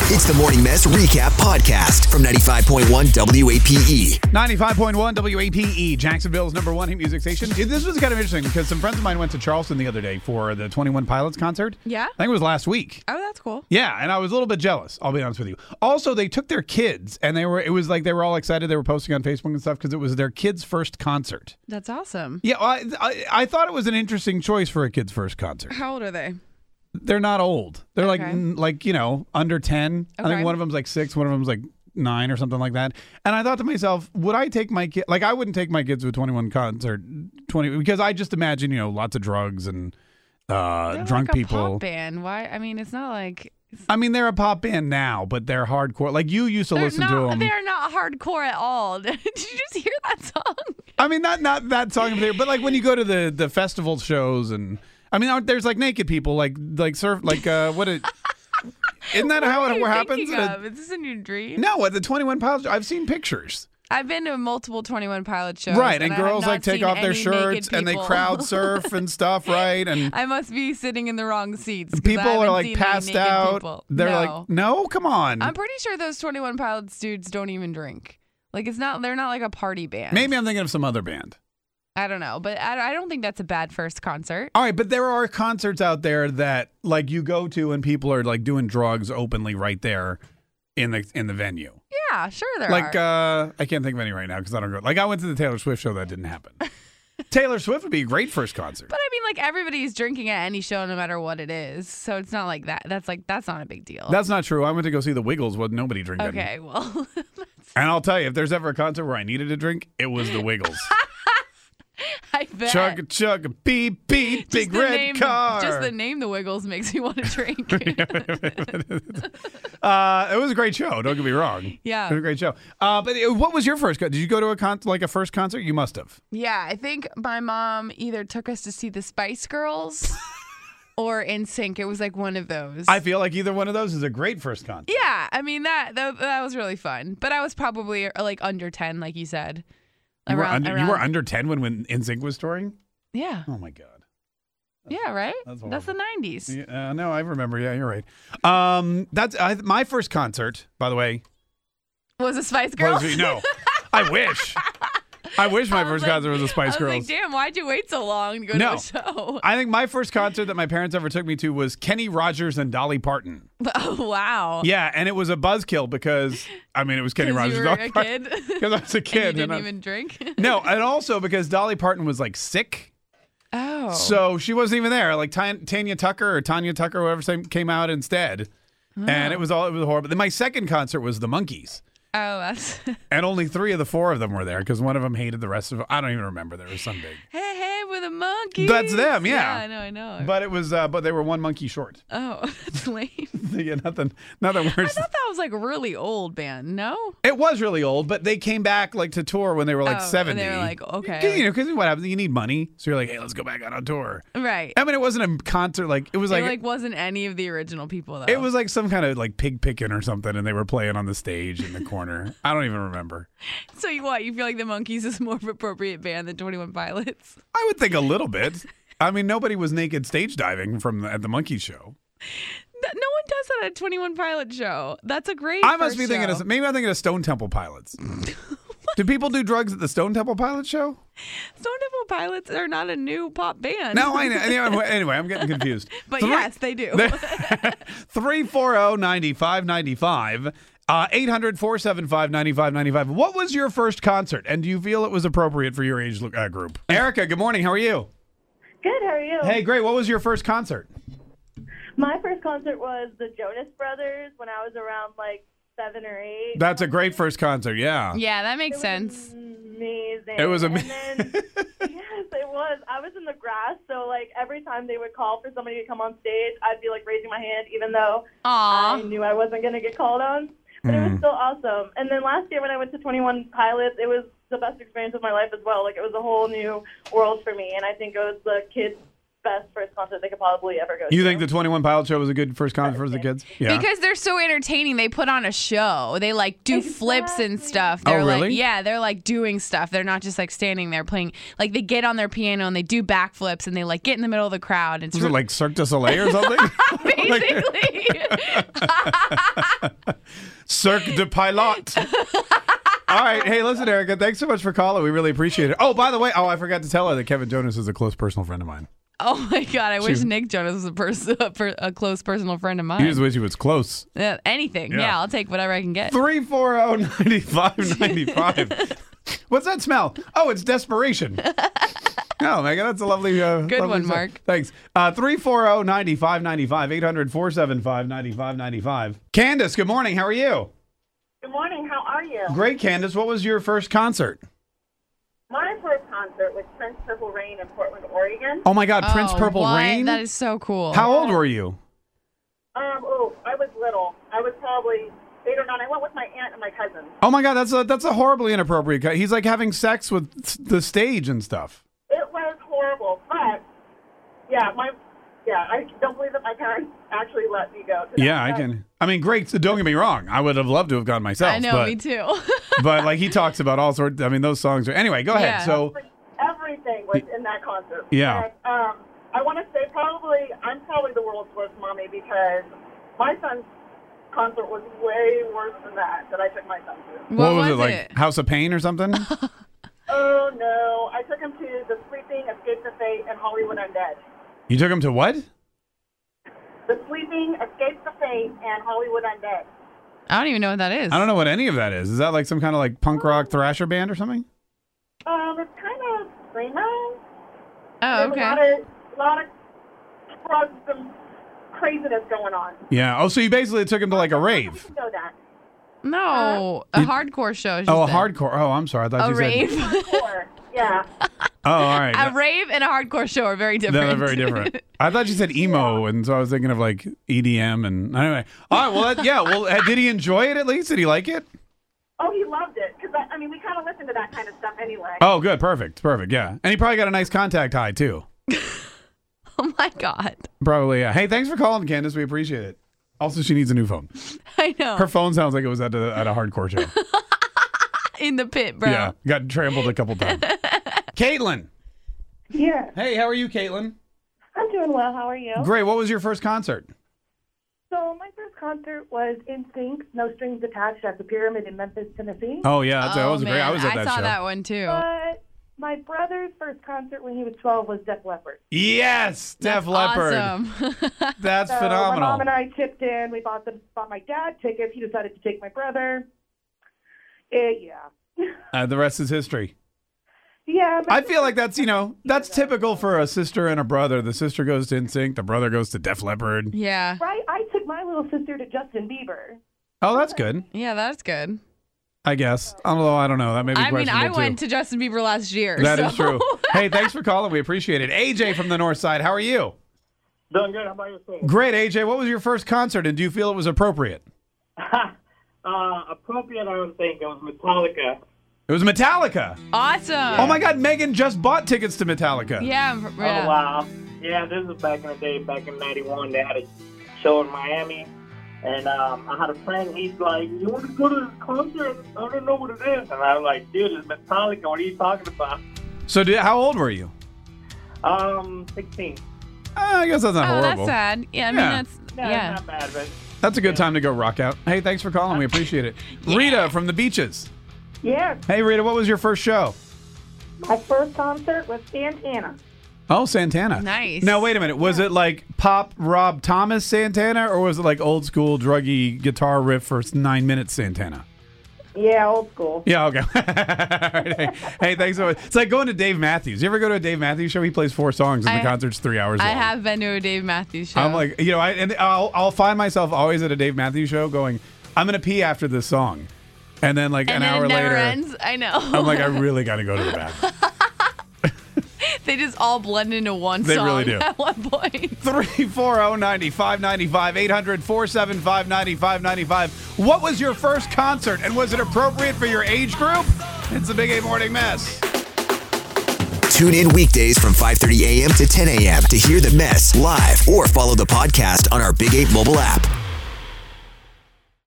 It's the Morning Mess Recap Podcast from 95.1 WAPE. 95.1 WAPE, Jacksonville's number one hit music station. This was kind of interesting because some friends of mine went to Charleston the other day for the 21 Pilots concert. Yeah? I think it was last week. Oh, that's cool. Yeah, and I was a little bit jealous, I'll be honest with you. Also, they took their kids, and it was like they were all excited. They were posting on Facebook and stuff because it was their kids' first concert. That's awesome. Yeah, I thought it was an interesting choice for a kid's first concert. How old are they? They're not old. They're Okay. like under 10. I Okay. think one of them's like 6, one of them's like 9 or something like that. And I thought to myself, would I take my kid? Like, I wouldn't take my kids to a 21 concert, because I just imagine, lots of drugs and They're drunk like a people. pop band. Why? I mean, it's not like I mean, they're a pop band now, but they're hardcore. Like, you used to listen to them. They're not hardcore at all. Did you just hear that song? I mean, not that song in particular, but like when you go to the festival shows and I mean, there's like naked people, like surf, like what it. Isn't that how it happens? Is this in your dream? No, at the 21 Pilots, I've seen pictures. I've been to multiple 21 Pilot shows. Right, and I have girls not like take seen off their any shirts naked and they people. crowd surf and stuff, right? And I must be sitting in the wrong seats. 'Cause I people are haven't like seen any passed naked out. people. They're No. like, no, come on. I'm pretty sure those 21 Pilots dudes don't even drink. Like, they're not like a party band. Maybe I'm thinking of some other band. I don't know, but I don't think that's a bad first concert. All right, but there are concerts out there that like you go to and people are like doing drugs openly right there in the venue. Yeah, sure there Like are. I can't think of any right now because I don't go. Like I went to the Taylor Swift show, that didn't happen. Taylor Swift would be a great first concert. But I mean, like, everybody's drinking at any show no matter what it is. So it's not like that. That's not a big deal. That's not true. I went to go see the Wiggles with nobody drinking. Okay, well. And I'll tell you, if there's ever a concert where I needed a drink, it was the Wiggles. I bet. Chug, beep, beep, big red car. Just the name The Wiggles makes me want to drink. It was a great show. Don't get me wrong. Yeah. It was a great show. But what was your first? Did you go to a first concert? You must have. Yeah, I think my mom either took us to see the Spice Girls or NSYNC. It was like one of those. I feel like either one of those is a great first concert. Yeah, I mean that was really fun. But I was probably like under 10, like you said. You were under 10 when NSYNC was touring? Yeah. Oh my God. Yeah, right? That's the 90s. Yeah, no, I remember. Yeah, you're right. That's my first concert, by the way. Was a Spice Girls? No, I wish. I wish my first concert was a Spice Girls. I was like, damn, why'd you wait so long to go to a show? I think my first concert that my parents ever took me to was Kenny Rogers and Dolly Parton. Oh, wow. Yeah, and it was a buzzkill because, I mean, it was Kenny Rogers. You were a kid? Because I was a kid. And you didn't even drink? No, and also because Dolly Parton was like sick. Oh. So she wasn't even there. Like Tanya Tucker, whoever came out instead. And it was horrible. Then my second concert was the Monkees. Oh, that's... And only 3 of the 4 of them were there because one of them hated the rest of them. I don't even remember. There was some big. Hey, we're the Monkees. That's them, yeah. Yeah, I know. But it was, but they were one monkey short. Oh, that's lame. Yeah, nothing worse. I thought that was like a really old band, no? It was really old, but they came back like to tour when they were like 70. And they were like, okay. Because what happens? You need money. So you're like, hey, let's go back out on tour. Right. I mean, it wasn't a concert. Like, it was It wasn't any of the original people, though. It was like some kind of like pig picking or something, and they were playing on the stage in the corner. I don't even remember. So you feel like the Monkees is more of an appropriate band than 21 Pilots? I would think a little bit. I mean, nobody was naked stage diving at the Monkey Show. No one does that at a 21 Pilot show. That's a great I must be first thinking show. maybe I'm thinking of Stone Temple Pilots. Do people do drugs at the Stone Temple Pilots show? Stone Temple Pilots are not a new pop band. No, I know. Anyway, I'm getting confused. But yes, they do. 340-9595. 800-475-9595. What was your first concert, and do you feel it was appropriate for your age group? Erica, good morning. How are you? Good, how are you? Hey, great. What was your first concert? My first concert was the Jonas Brothers when I was around like 7 or 8. That's a great first concert, yeah. Yeah, that makes sense. Amazing. It was amazing. And then, yes, it was. I was in the grass, so like every time they would call for somebody to come on stage, I'd be like raising my hand, even though I knew I wasn't going to get called on. But it was still awesome. And then last year when I went to 21 Pilots, it was the best experience of my life as well. Like it was a whole new world for me, and I think it was the kids' best first concert they could probably ever go to. You think the 21 Pilots show was a good first concert for the kids? Yeah. Because they're so entertaining. They put on a show. They like do flips and stuff. They're really? like, they're like doing stuff. They're not just like standing there playing. Like they get on their piano and they do backflips and they like get in the middle of the crowd. It's Was it like Cirque du Soleil or something? basically. Cirque du Pilot. All right. Hey, listen, Erica, thanks so much for calling. We really appreciate it. Oh, by the way, I forgot to tell her that Kevin Jonas is a close personal friend of mine. Oh my God! I wish Nick Jonas was a close personal friend of mine. You just wish he was close. Anything. Yeah. Yeah, I'll take whatever I can get. 340-9595. What's that smell? Oh, it's desperation. Oh, Megan, that's a lovely Good lovely one, stuff. Mark. Thanks. 340-9595, 800-475-9595. Candace, good morning. How are you? Good morning. How are you? Great, Candace. What was your first concert? My first concert was Prince Purple Rain in Portland, Oregon. Oh, my God, Prince Purple what? Rain? That is so cool. How old were you? I was little. I was probably 8 or 9. I went with my aunt and my cousin. Oh, my God, that's a horribly inappropriate. He's like having sex with the stage and stuff. It was horrible, but I don't believe that my parents actually let me go. To Yeah, that. I can. I mean, great. So don't get me wrong. I would have loved to have gone myself. I know, but, me too. but like he talks about all sorts. I mean, those songs are. Anyway, go ahead. Yeah. So Everything was in that concert. Yeah. And, I want to say I'm probably the world's worst mommy because my son's concert was way worse than that I took my son to. what was it like? House of Pain or something? Oh no! I took him to The Sleeping, Escape the Fate, and Hollywood Undead. You took him to what? The Sleeping, Escape the Fate, and Hollywood Undead. I don't even know what that is. I don't know what any of that is. Is that like some kind of like punk rock thrasher band or something? It's kind of screamo. Oh, okay. There's a lot of drugs and craziness going on. Yeah. Oh, so you basically took him to like a rave. You know that. No, a hardcore show. she Oh, a said. hardcore. Oh, I'm sorry. I thought A you rave. said. Hardcore. Yeah. Oh, all right. A rave and a hardcore show are very different. They're very different. I thought you said emo, and so I was thinking of like EDM. And anyway, all right. Well, did he enjoy it at least? Did he like it? Oh, he loved it because we kind of listen to that kind of stuff anyway. Oh, good, perfect. Yeah, and he probably got a nice contact high too. Oh my God. Probably. Yeah. Hey, thanks for calling, Candace. We appreciate it. Also, she needs a new phone. I know. Her phone sounds like it was at a hardcore show. In the pit, bro. Yeah, got trampled a couple times. Caitlin. Yeah. Hey, how are you, Caitlin? I'm doing well. How are you? Great. What was your first concert? So my first concert was NSYNC, No Strings Attached, at the Pyramid in Memphis, Tennessee. Oh yeah, that was man. great. I was at that I saw show. that one too. But my brother's first concert when he was 12 was Def Leppard. Yes, Def That's Leppard. Awesome. That's So phenomenal. my mom and I chipped in. We bought my dad tickets. He decided to take my brother. Yeah. The rest is history. Yeah. But I feel like that's typical for a sister and a brother. The sister goes to NSYNC, the brother goes to Def Leppard. Yeah. Right. I took my little sister to Justin Bieber. Oh, that's good. Yeah, that's good. I guess. Although I don't know, that may be I mean, questionable I went too. to Justin Bieber last year. That so. is true. Hey, thanks for calling. We appreciate it. AJ from the North Side, how are you? Doing good. How about yourself? Great, AJ. What was your first concert, and do you feel it was appropriate? Appropriate, I don't think. It was Metallica. It was Metallica. Awesome. Oh my God, Megan just bought tickets to Metallica. Yeah. Oh, wow. Yeah, this was back in the day, back in 91. They had a show in Miami. And I had a friend, he's like, you want to go to this concert? I don't know what it is. And I was like, dude, it's Metallica. What are you talking about? So how old were you? 16. I guess that's not Oh, horrible. that's sad. Yeah, I mean, Yeah. that's, Yeah, yeah. not bad, but That's a good time to go rock out. Hey, thanks for calling. We appreciate it. Rita from the Beaches. Yes. Hey, Rita, what was your first show? My first concert was Santana. Oh, Santana. Nice. Now, wait a minute. Was it like pop Rob Thomas Santana, or was it like old school druggy guitar riff for 9 minutes Santana? Yeah, old school. Yeah, okay. All right. Hey, thanks so much. It's like going to Dave Matthews. You ever go to a Dave Matthews show? He plays 4 songs and the concert's 3 hours long. I have been to a Dave Matthews show. I'm like, I'll find myself always at a Dave Matthews show going, I'm going to pee after this song. And then like and an then hour it never later, ends. I know. I'm like, I really got to go to the bathroom. They just all blend into one They song really do. at one point. 340-9595, 800-475-9595. What was your first concert, and was it appropriate for your age group? It's the Big A Morning Mess. Tune in weekdays from 5:30 a.m. to 10 a.m. to hear The Mess live or follow the podcast on our Big 8 mobile app.